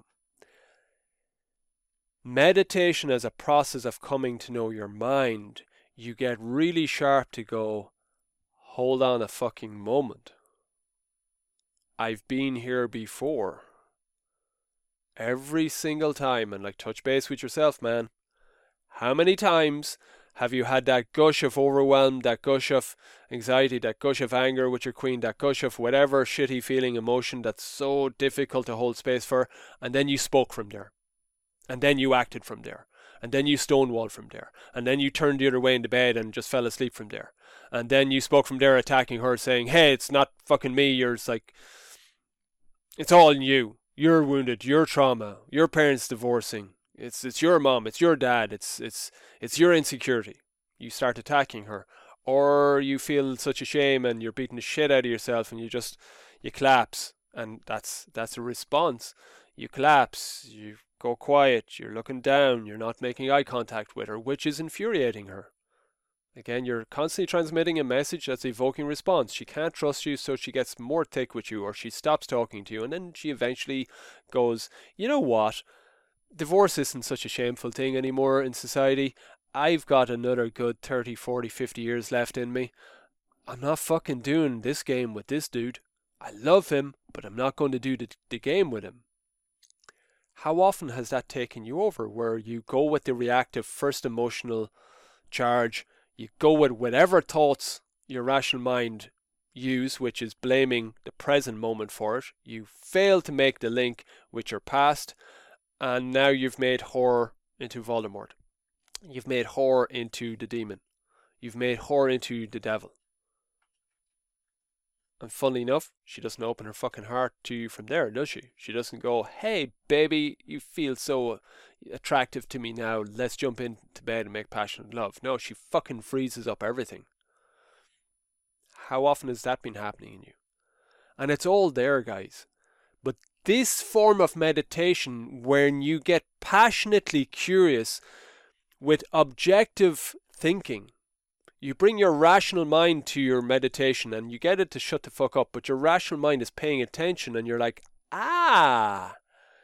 Meditation as a process of coming to know your mind, you get really sharp to go, hold on a fucking moment. I've been here before. Every single time, and like touch base with yourself, man. How many times have you had that gush of overwhelm, that gush of anxiety, that gush of anger with your queen, that gush of whatever shitty feeling, emotion that's so difficult to hold space for, and then you spoke from there. And then you acted from there. And then you stonewalled from there. And then you turned the other way in the bed and just fell asleep from there. And then you spoke from there attacking her, saying, hey, it's not fucking me, you're like, it's all in you. You're wounded. Your trauma. Your parents divorcing. It's it's your mom. It's your dad. It's it's it's your insecurity. You start attacking her, or you feel such a shame and you're beating the shit out of yourself, and you just you collapse, and that's that's a response. You collapse. You go quiet. You're looking down. You're not making eye contact with her, which is infuriating her. Again, you're constantly transmitting a message that's evoking response. She can't trust you, so she gets more thick with you, or she stops talking to you, and then she eventually goes, you know what? Divorce isn't such a shameful thing anymore in society. I've got another good thirty, forty, fifty years left in me. I'm not fucking doing this game with this dude. I love him, but I'm not going to do the, the game with him. How often has that taken you over, where you go with the reactive first emotional charge, you go with whatever thoughts your rational mind use, which is blaming the present moment for it. You fail to make the link with your past, and now you've made horror into Voldemort. You've made horror into the demon. You've made horror into the devil. And funnily enough, she doesn't open her fucking heart to you from there, does she? She doesn't go, hey, baby, you feel so attractive to me now. Let's jump into bed and make passionate love. No, she fucking freezes up everything. How often has that been happening in you? And it's all there, guys. But this form of meditation, when you get passionately curious with objective thinking, you bring your rational mind to your meditation and you get it to shut the fuck up, but your rational mind is paying attention and you're like, ah,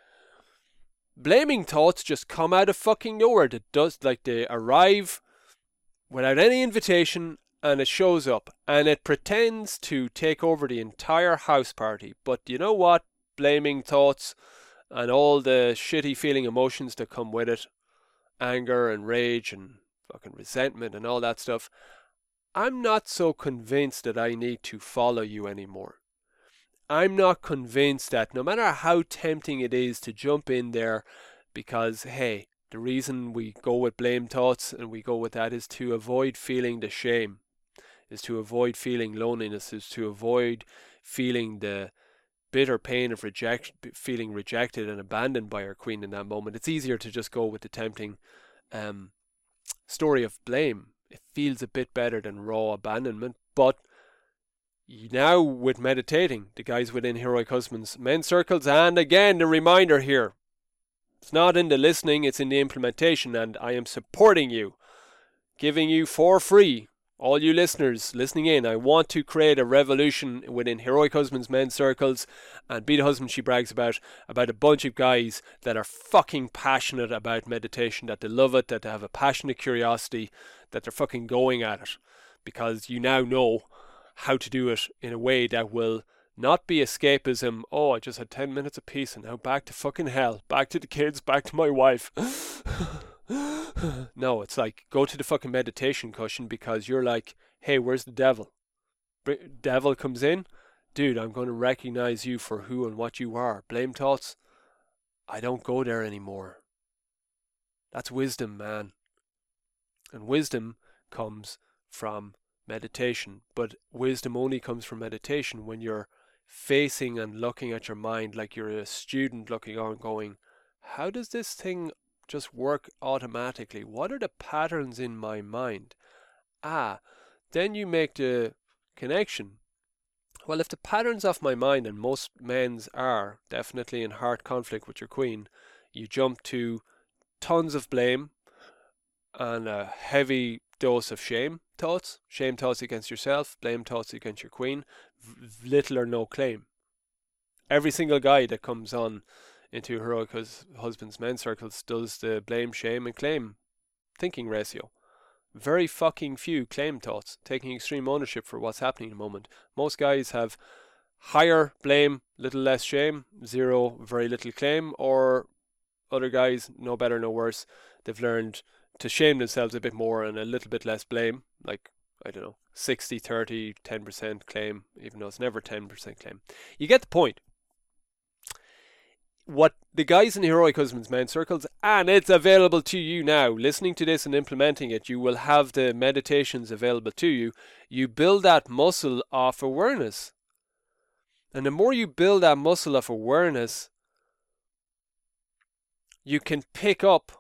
blaming thoughts just come out of fucking nowhere. That does, like, they arrive without any invitation and it shows up and it pretends to take over the entire house party. But you know what? Blaming thoughts and all the shitty feeling emotions that come with it, anger and rage and fucking resentment and all that stuff, I'm not so convinced that I need to follow you anymore. I'm not convinced that no matter how tempting it is to jump in there, because hey, the reason we go with blame thoughts and we go with that is to avoid feeling the shame, is to avoid feeling loneliness, is to avoid feeling the bitter pain of reject, feeling rejected and abandoned by our queen in that moment. It's easier to just go with the tempting um, story of blame. It feels a bit better than raw abandonment. But now with meditating, the guys within Heroic Husbands men's circles, and again the reminder here, it's not in the listening, it's in the implementation, and I am supporting you, giving you for free, all you listeners listening in. I want to create a revolution within Heroic Husbands men's circles, and Be the Husband She Brags About, about a bunch of guys that are fucking passionate about meditation, that they love it, that they have a passionate curiosity, that they're fucking going at it, because you now know how to do it in a way that will not be escapism. Oh, I just had ten minutes of peace and now back to fucking hell, back to the kids, back to my wife. No, it's like, go to the fucking meditation cushion because you're like, hey, where's the devil? Devil comes in, dude, I'm going to recognize you for who and what you are. Blame thoughts, I don't go there anymore. That's wisdom, man. And wisdom comes from meditation, but wisdom only comes from meditation when you're facing and looking at your mind like you're a student looking on going, how does this thing just work automatically? What are the patterns in my mind? Ah, then you make the connection. Well, if the patterns of my mind, and most men's are definitely in heart conflict with your queen, you jump to tons of blame and a heavy dose of shame thoughts, shame thoughts against yourself, blame thoughts against your queen, v- little or no claim. Every single guy that comes on into Heroic Hus- Husbands men's circles does the blame, shame and claim thinking ratio. Very fucking few claim thoughts, taking extreme ownership for what's happening in the moment. Most guys have higher blame, little less shame, zero, very little claim, or other guys, no better, no worse, they've learned to shame themselves a bit more and a little bit less blame, like, I don't know, sixty, thirty, ten percent claim, even though it's never ten percent claim. You get the point. What the guys in the Heroic Husbands men's circles, and it's available to you now, listening to this and implementing it, you will have the meditations available to you. You build that muscle of awareness. And the more you build that muscle of awareness, you can pick up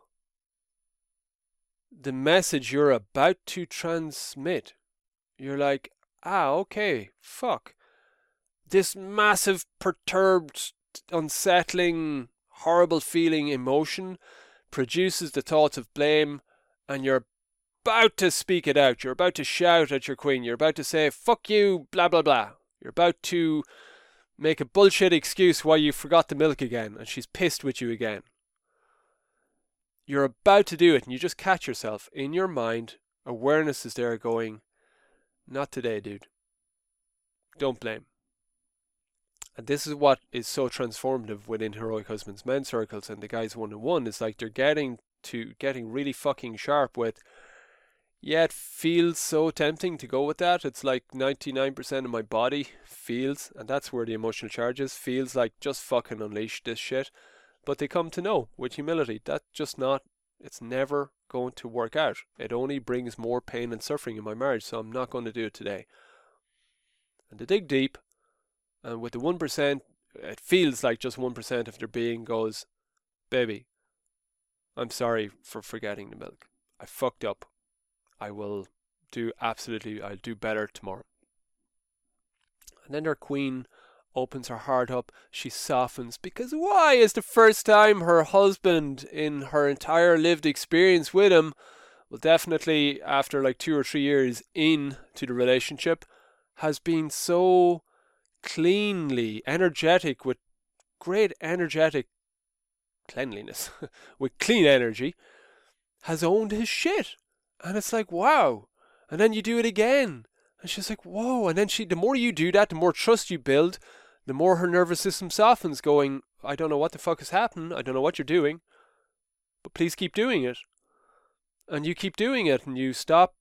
the message you're about to transmit. You're like, ah, okay, fuck. This massive, perturbed, unsettling, horrible feeling emotion produces the thoughts of blame, and you're about to speak it out. You're about to shout at your queen. You're about to say, fuck you, blah, blah, blah. You're about to make a bullshit excuse why you forgot the milk again and she's pissed with you again. You're about to do it and you just catch yourself. In your mind, awareness is there going, not today, dude. Don't blame. And this is what is so transformative within Heroic Husbands Men circles and the guys one-on-one. It's like they're getting to getting really fucking sharp with, yeah, it feels so tempting to go with that. It's like ninety-nine percent of my body feels, and that's where the emotional charge is, feels like just fucking unleash this shit. But they come to know with humility that's just not, it's never going to work out. It only brings more pain and suffering in my marriage, so I'm not going to do it today. And to dig deep, and with the one percent, it feels like just one percent of their being goes, baby, I'm sorry for forgetting the milk. I fucked up. I will do absolutely, I'll do better tomorrow. And then their queen opens her heart up. She softens because why is the first time her husband in her entire lived experience with him, well, definitely after like two or three years into the relationship, has been so cleanly energetic with great energetic cleanliness, with clean energy, has owned his shit. And it's like, wow. And then you do it again. And she's like, whoa. And then she, the more you do that, the more trust you build, the more her nervous system softens, going, I don't know what the fuck has happened. I don't know what you're doing. But please keep doing it. And you keep doing it. And you stop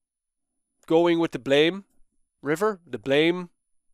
going with the blame river, the blame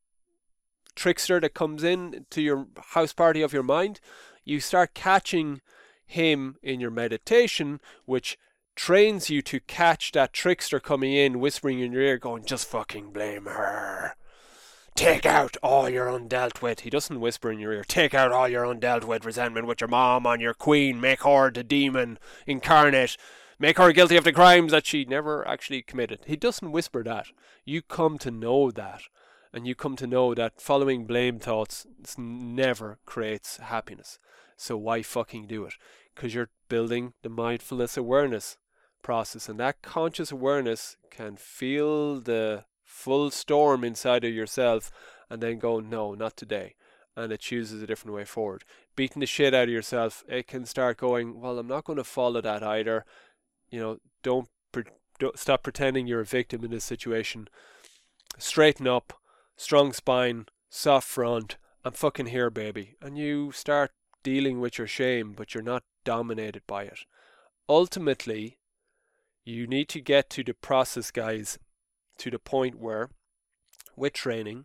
trickster that comes in to your house party of your mind. You start catching him in your meditation, which trains you to catch that trickster coming in, whispering in your ear, going, just fucking blame her. Take out all your undealt with. He doesn't whisper in your ear, take out all your undealt with resentment with your mom on your queen. Make her the demon incarnate. Make her guilty of the crimes that she never actually committed. He doesn't whisper that. You come to know that. And you come to know that following blame thoughts never creates happiness. So why fucking do it? Because you're building the mindfulness awareness process, and that conscious awareness can feel the full storm inside of yourself and then go, no, not today. And it chooses a different way forward. Beating the shit out of yourself, it can start going, well, I'm not going to follow that either. You know, don't, pre- don't stop pretending you're a victim in this situation. Straighten up, strong spine, soft front. I'm fucking here, baby. And you start dealing with your shame, but you're not dominated by it. Ultimately, you need to get to the process, guys, to the point where, with training,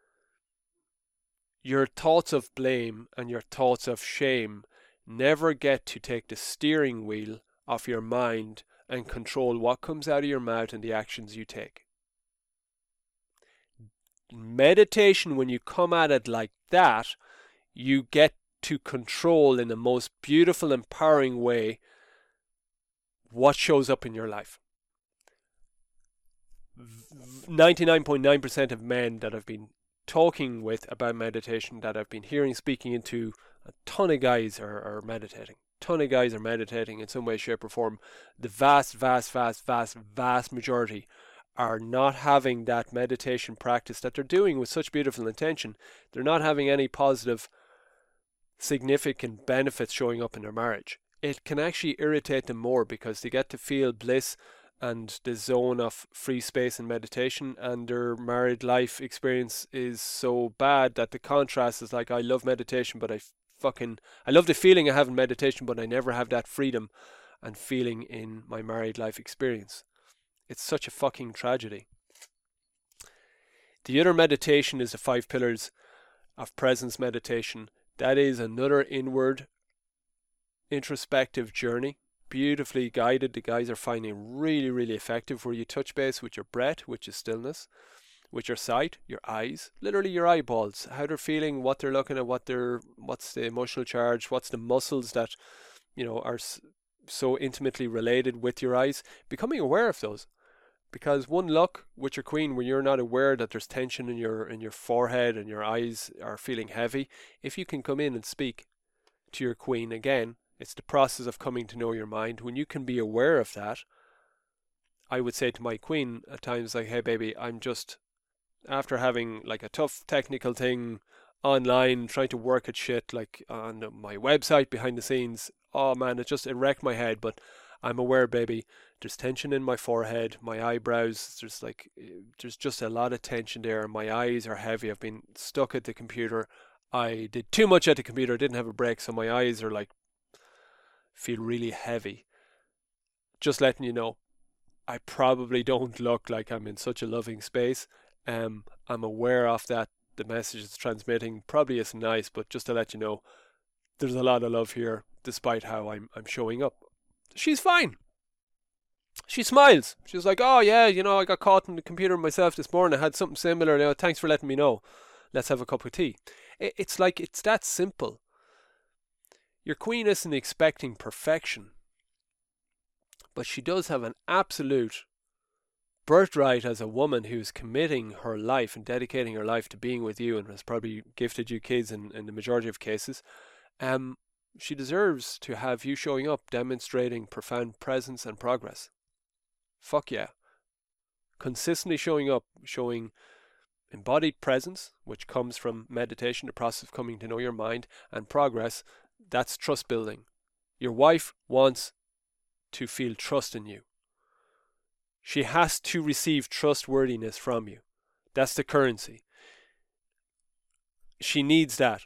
your thoughts of blame and your thoughts of shame never get to take the steering wheel of your mind and control what comes out of your mouth and the actions you take. Meditation, when you come at it like that, you get to control in the most beautiful, empowering way what shows up in your life. ninety-nine point nine percent of men that I've been talking with about meditation, that I've been hearing speaking into, a ton of guys are, are meditating. A ton of guys are meditating in some way, shape or form. The vast, vast, vast, vast, vast majority are not having that meditation practice that they're doing with such beautiful intention. They're not having any positive, significant benefits showing up in their marriage. It can actually irritate them more because they get to feel bliss and the zone of free space and meditation, and their married life experience is so bad that the contrast is like, I love meditation, but I fucking, I love the feeling I have in meditation, but I never have that freedom and feeling in my married life experience. It's such a fucking tragedy. The other meditation is the five pillars of presence meditation. That is another inward, introspective journey, beautifully guided. The guys are finding really, really effective, where you touch base with your breath, which is stillness, with your sight, your eyes, literally your eyeballs, how they're feeling, what they're looking at, what they're, what's the emotional charge, what's the muscles that, you know, are so intimately related with your eyes. Becoming aware of those. Because one look with your queen, when you're not aware that there's tension in your in your forehead and your eyes are feeling heavy, if you can come in and speak to your queen again, it's the process of coming to know your mind. When you can be aware of that I would say to my queen at times, like, hey baby, I'm just, after having like a tough technical thing online, trying to work at shit like on my website behind the scenes, oh man, it just, it wrecked my head. But I'm aware, baby, there's tension in my forehead, my eyebrows, there's like, there's just a lot of tension there. My eyes are heavy. I've been stuck at the computer. I did too much at the computer. I didn't have a break, so my eyes are like, feel really heavy. Just letting you know, I probably don't look like I'm in such a loving space. Um, I'm aware of that. The message it's transmitting probably isn't nice, but just to let you know, there's a lot of love here, despite how I'm I'm showing up. She's fine. She smiles. She's like, oh yeah, you know, I got caught in the computer myself this morning. I had something similar. You know, thanks for letting me know. Let's have a cup of tea. It's like, it's that simple. Your queen isn't expecting perfection, but she does have an absolute birthright as a woman who's committing her life and dedicating her life to being with you, and has probably gifted you kids in, in the majority of cases. Um, she deserves to have you showing up, demonstrating profound presence and progress. Fuck yeah. Consistently showing up, showing embodied presence, which comes from meditation, the process of coming to know your mind, and progress, that's trust building. Your wife wants to feel trust in you. She has to receive trustworthiness from you. That's the currency. She needs that.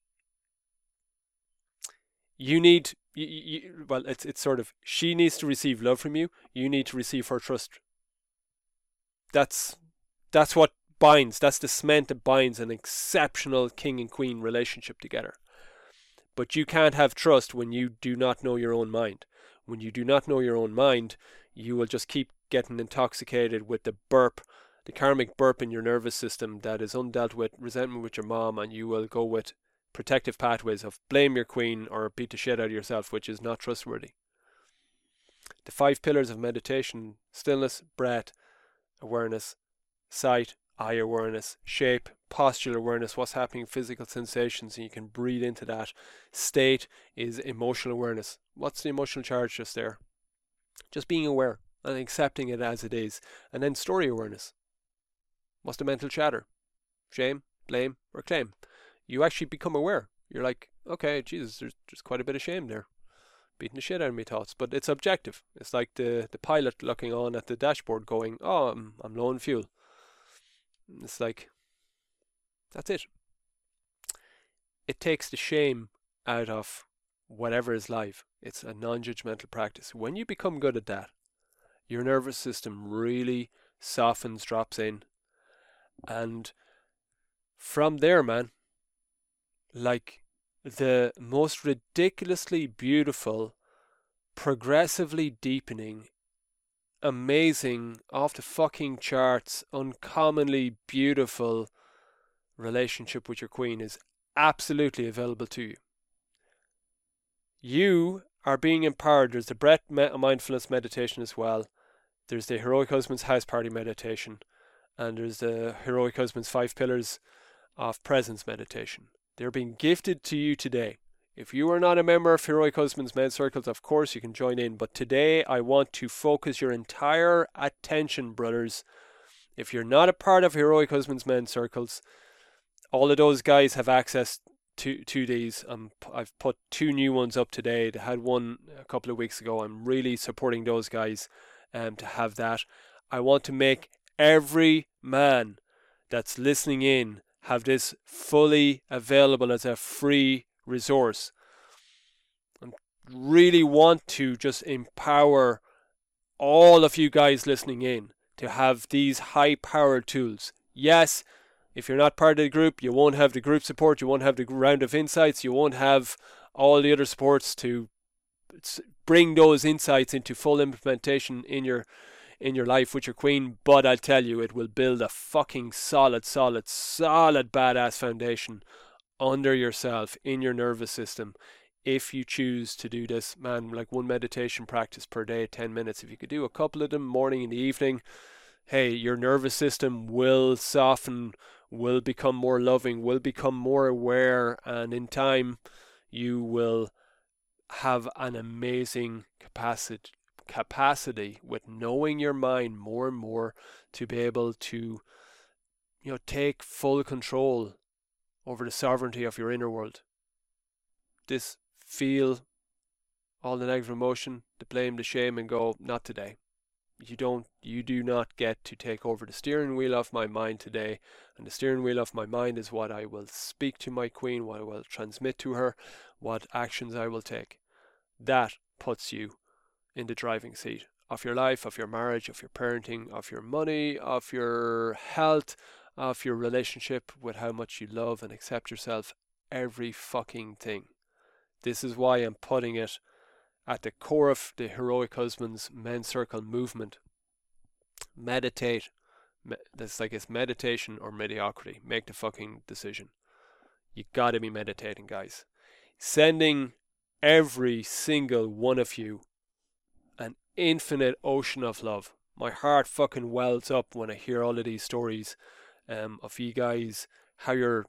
You need, you, you, well, it's it's sort of, she needs to receive love from you. You need to receive her trust. That's that's what binds. That's the cement that binds an exceptional king and queen relationship together. But you can't have trust when you do not know your own mind. When you do not know your own mind, you will just keep getting intoxicated with the burp, the karmic burp in your nervous system that is undealt with, resentment with your mom, and you will go with protective pathways of blame your queen or beat the shit out of yourself, which is not trustworthy. The five pillars of meditation: stillness, breath, awareness, sight, eye awareness, shape, postural awareness, what's happening, physical sensations, and you can breathe into that. State is emotional awareness. What's the emotional charge just there? Just being aware and accepting it as it is. And then story awareness. What's the mental chatter? Shame, blame, or claim? You actually become aware. You're like, okay, Jesus, there's, there's quite a bit of shame there. Beating the shit out of me thoughts. But it's objective. It's like the, the pilot looking on at the dashboard going, oh, I'm, I'm low on fuel. It's like, that's it. It takes the shame out of whatever is live. It's a non-judgmental practice. When you become good at that, your nervous system really softens, drops in. And from there, man, like the most ridiculously beautiful, progressively deepening, amazing, off the fucking charts, uncommonly beautiful relationship with your queen is absolutely available to you. You are being empowered. There's the breath mindfulness meditation as well. There's the Heroic Husbands House Party meditation. And there's the Heroic Husbands Five Pillars of Presence meditation. They're being gifted to you today. If you are not a member of Heroic Husbands Men's Circles, of course you can join in. But today I want to focus your entire attention, brothers. If you're not a part of Heroic Husbands Men's Circles, all of those guys have access to, to these. Um, I've put two new ones up today. I had one a couple of weeks ago. I'm really supporting those guys um, to have that. I want to make every man that's listening in have this fully available as a free resource. I really want to just empower all of you guys listening in to have these high-powered tools. Yes, if you're not part of the group, you won't have the group support, you won't have the round of insights, you won't have all the other supports to bring those insights into full implementation in your in your life with your queen, but I'll tell you, it will build a fucking solid, solid, solid badass foundation under yourself, in your nervous system, if you choose to do this. Man, like one meditation practice per day, ten minutes. If you could do a couple of them, morning and the evening, hey, your nervous system will soften, will become more loving, will become more aware, and in time, you will have an amazing capacity capacity with knowing your mind more and more to be able to, you know, take full control over the sovereignty of your inner world. This feel all the negative emotion, the blame, the shame, and go, not today. You don't, you do not get to take over the steering wheel of my mind today. And the steering wheel of my mind is what I will speak to my queen, what I will transmit to her, what actions I will take. That puts you in the driving seat of your life, of your marriage, of your parenting, of your money, of your health, of your relationship, with how much you love and accept yourself, every fucking thing. This is why I'm putting it at the core of the Heroic Husbands Men's Circle movement. Meditate. That's like it's meditation or mediocrity. Make the fucking decision. You gotta be meditating, guys. Sending every single one of you an infinite ocean of love. My heart fucking wells up when I hear all of these stories um, of you guys, how you're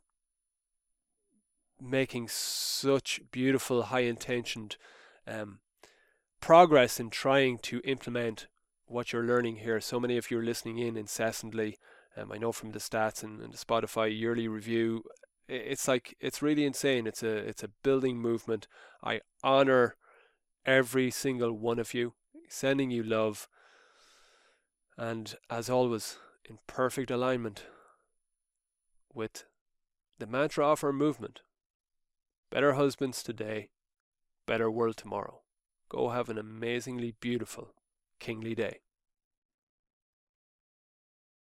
making such beautiful, high-intentioned um, progress in trying to implement what you're learning here. So many of you are listening in incessantly. Um, I know from the stats and, and the Spotify yearly review, it's like, it's really insane. It's a it's a building movement. I honor every single one of you, sending you love, and as always, in perfect alignment with the mantra of our movement: better husbands today, better world tomorrow. Go have an amazingly beautiful, kingly day.